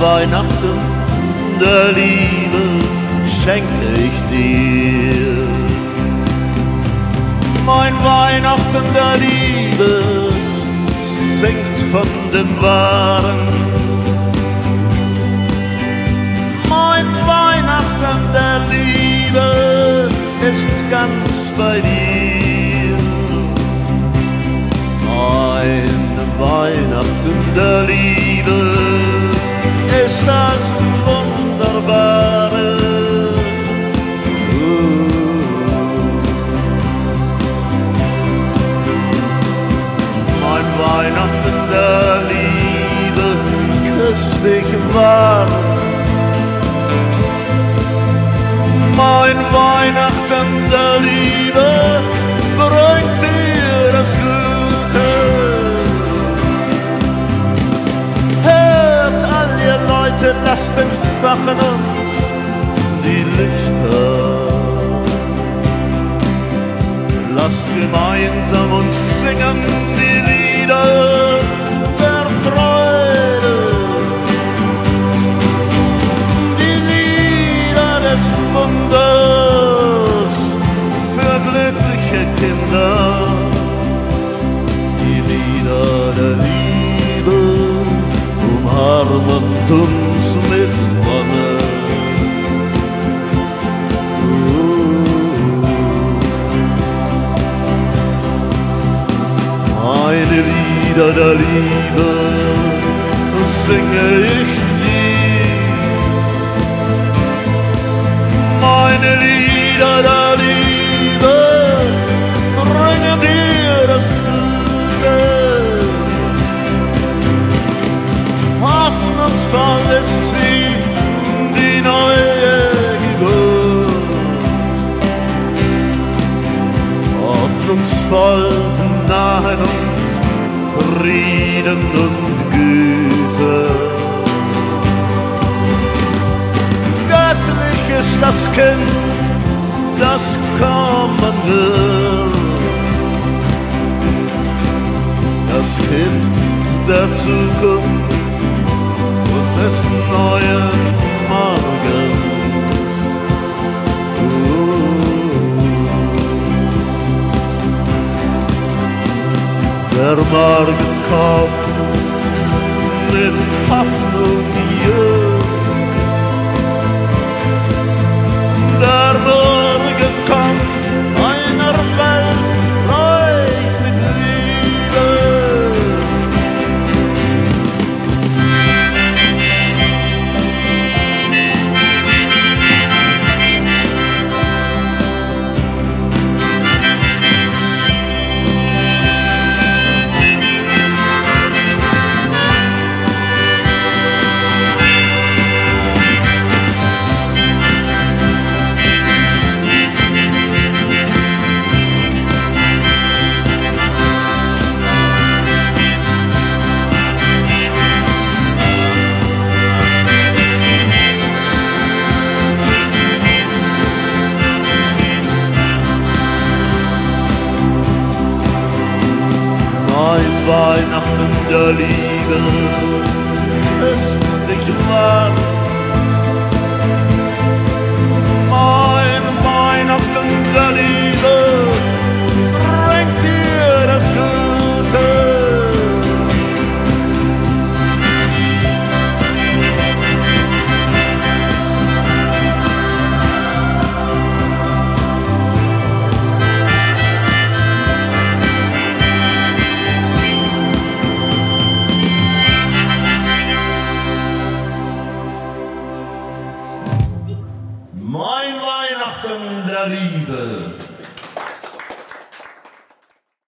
Weihnachten der Liebe schenke ich dir. Mein Weihnachten der Liebe singt von dem Wahren. Mein Weihnachten der Liebe ist ganz bei dir. Mein Weihnachten der Liebe ist das Wunderbare. Mein Weihnachten der Liebe, köstlich warm. Mein Weihnachten der Liebe bringt dir das Gute. Hört all ihr Leute, lasst entfachen uns die Lichter. Lasst gemeinsam uns singen die Lieder der Freude. Die Lieder des Wunders für glückliche Kinder. Die Lieder der Liebe umarmen uns mit Wonne. Meine Lieder der Liebe singe ich dir. Meine Lieder der Liebe bringen dir das Gute. Hoffnungsvoll ist sie, die neue Geburt. Hoffnungsvoll nahen uns Frieden und Güte. Göttlich ist das Kind, das kommen wird. Das Kind der Zukunft und des neuen Morgens. Der Morgen kommt mit Hoffnung jung. Der Morgen kommt einer Welt reich mit Liebe. Mein Weihnachten der Liebe ist nicht wahr. Mein Weihnachten der Liebe bringt dir das Gute. Mein Weihnachten der Liebe.